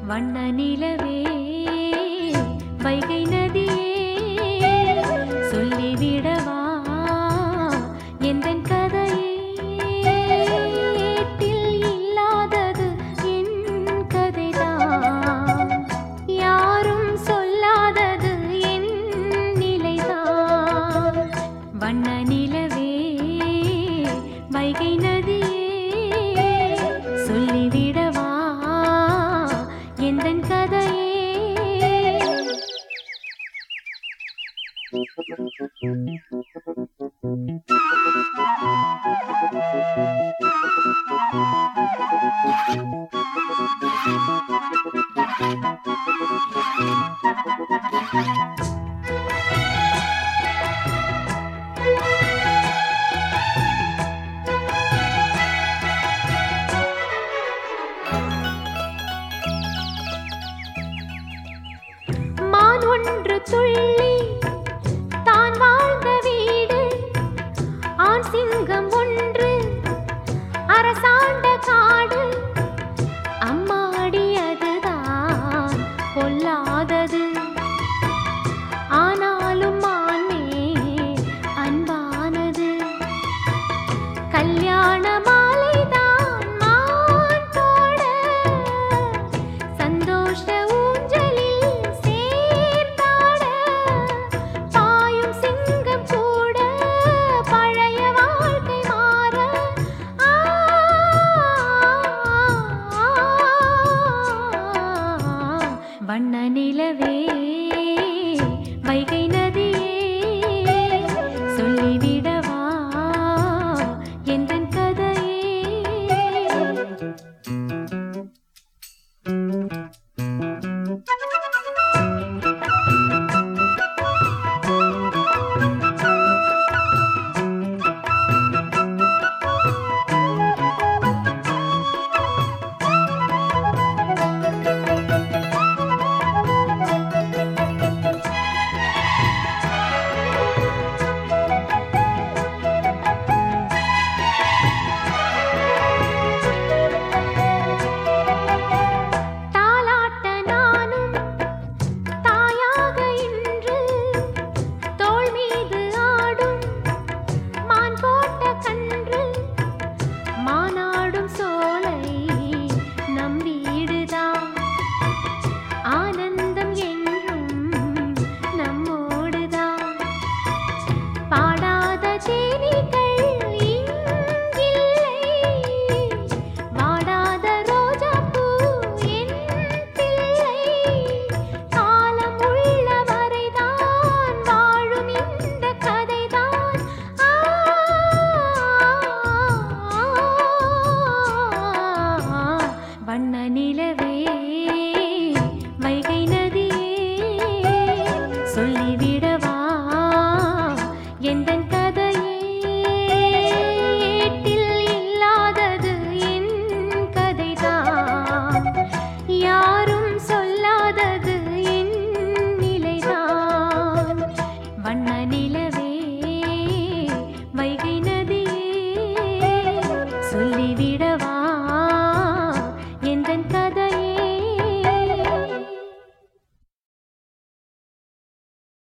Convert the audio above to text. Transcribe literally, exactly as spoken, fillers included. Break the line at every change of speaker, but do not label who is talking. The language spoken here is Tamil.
வண்ண நிலவே வைகை நதியே சொல்லிவிடவா எந்தன் கதையே ஏட்டில் இல்லாதது என் கதைதான் யாரும் சொல்லாதது என் நிலைதான் வண்ண நிலவே வைகை நதியே சொல்லிவிடவா எந்தன் கதையே மான் ஒன்று துள்ளி தான் வாழ்ந்த வீடு ஆண் சிங்கம் ஒன்று அரசாண்ட காடு அம்மாடி அதுதான் பொல்லாதது ஆனாலும் மானே அன்பானது கல்யாண மாலைதான் மான் போட சந்தோஷ ஊஞ்சலில் சேர்ந்தாட பாயும் சிங்கம் கூட பழைய வாழ்க்கை மாற ஆ, வண்ண நிலவே வைகை நதியே சொல்லிவிடவா எந்தன் கதையே தாலாட்ட நானும் தாயாக இன்று தோள் மீது ஆடும் மான் போட்ட கன்று மானாடும் சோலை நம் வீடுதான் ஆனந்தம் என்றும் நம்மோடுதான் பாடாத தேனிகள் இங்கில்லை வாடாத ரோஜாப்பூ என் பிள்ளை காலம் உள்ள வரைதான் வாழும் இந்த கதைதான் ஆ, வண்ண நிலவே வைகை நதியே சொல்லிவிடவா எந்தன் கதையே ஏட்டில் இல்லாதது என் கதைதான் யாரும் சொல்லாதது என் நிலைதான் வண்ண நில